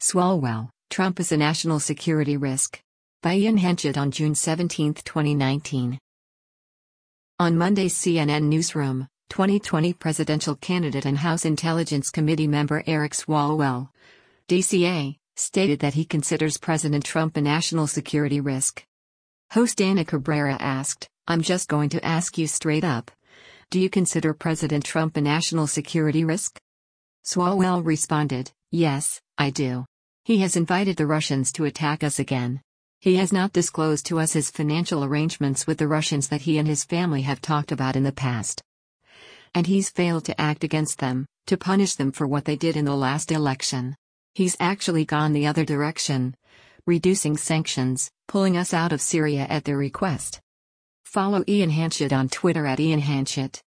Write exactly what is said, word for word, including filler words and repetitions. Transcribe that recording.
Swalwell, Trump is a national security risk. By Ian Henchett on June seventeenth, twenty nineteen. On Monday's C N N Newsroom, twenty twenty presidential candidate and House Intelligence Committee member Eric Swalwell, D C A, stated that he considers President Trump a national security risk. Host Ana Cabrera asked, "I'm just going to ask you straight up. Do you consider President Trump a national security risk?" Swalwell responded, "Yes, I do. He has invited the Russians to attack us again. He has not disclosed to us his financial arrangements with the Russians that he and his family have talked about in the past. And he's failed to act against them, to punish them for what they did in the last election. He's actually gone the other direction, reducing sanctions, pulling us out of Syria at their request." Follow Ian Henchett on Twitter at Ian Henchett.